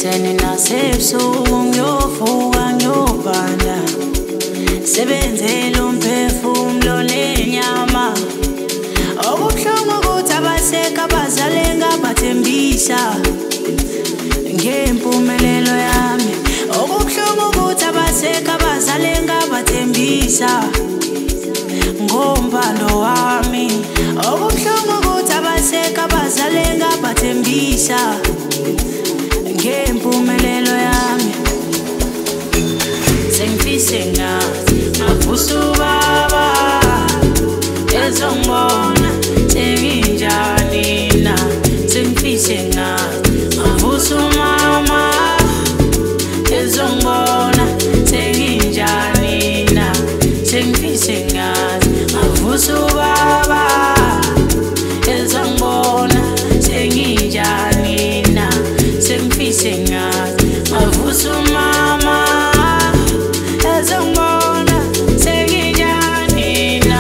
Ekuseni nasebusuku ngiyovuka ngiyobhanda, sebenzela umphefumulo nenyama. Okubuhlungu ukuthi abaseka abazali ngabathembisa ngempumelelo yami. Okubuhlungu ukuthi abaseka abazali ngabathembisa ngombando wami. Okubuhlungu ukuthi abaseka abazali ngabathembisa ngempumelelo yami. Sengifise ngathi ngavusa ubaba ezongibona senginjani na. Sengifise ngathi ngavusa umama ezongibona senginjani na. Sengifise ngathi ngavusa ubaba ezongibona senginjani na. Sengifise ngathi ngavusa umama ezongibona senginjani na.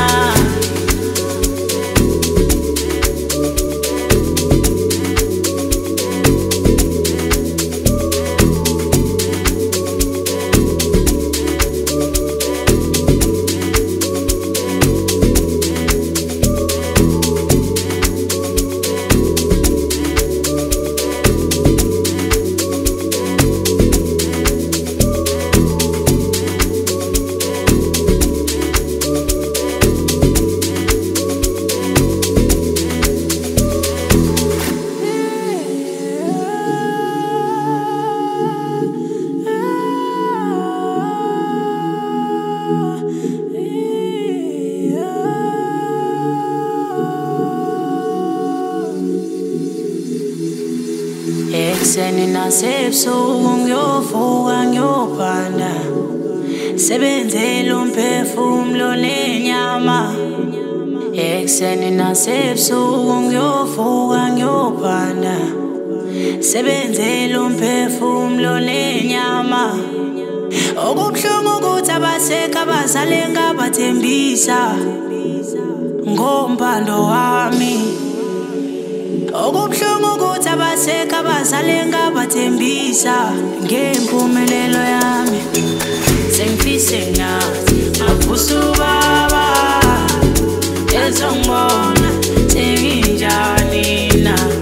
Ekuseni nasebusuku ngiyovuka ngiyobhanda, sebenzela umphefumulo nenyama. Ekuseni nasebusuku ngiyovuka ngiyobhanda, sebenzela umphefumulo nenyama. Okubuhlungu ukuthi abaseka abazali ngabathembisa ngombando wami. Okubuhlungu ukuthi abaseka abazali ngabathembisa ngempumelelo yami. Sengifise ngathi ngavusa ubaba ezongibona senginjani na.